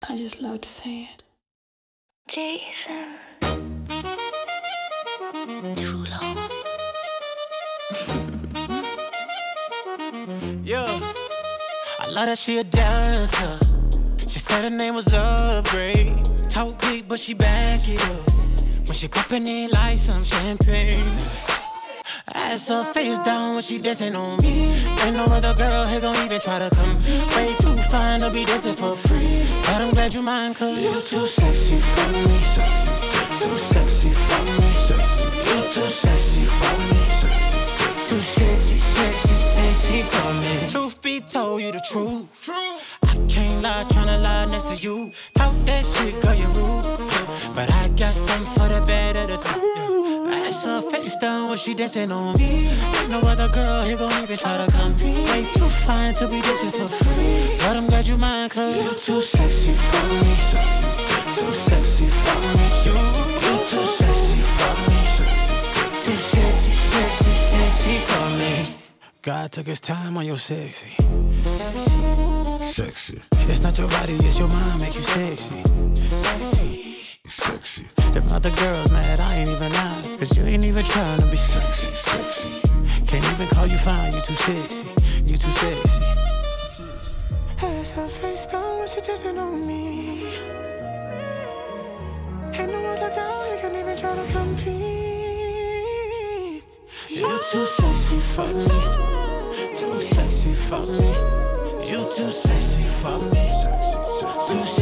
I just love to say it. Jason Derulo. Yeah, I love that she a dancer. She said her name was Upgrade. Talk big, but she back it up when she poppin' it like some champagne. Ass her face down when she dancing on me. Ain't no other girl here gon' even try to come. Way too fine to be dancing for free. But I'm glad you mind, cause you too sexy for me. Too sexy for me. You too sexy for me. Too sexy, sexy, sexy for me. Truth be told, you the truth. I can't lie, tryna lie next to you. Talk that shit, girl, you rude. But I got something for the bad of the two. Ass her face down when she dancing on me. Ain't no other girl here gon' even try to compete. Way too fine to be dancing for free. But I'm glad you mind, cause you too sexy for me. Too sexy for me. You too sexy for me. Too sexy, sexy, sexy for me. God took his time on your sexy. Sexy, It's not your body, it's your mind make you sexy. sexy, Them other girls mad, I ain't even lying. Cause you ain't even trying to be sexy. sexy. Can't even call you fine, you too sexy. You too sexy. Ass her face down when she dancing on me. Ain't no other girl who can even try to compete. You too sexy for me. Too sexy for me. You too sexy for me. Too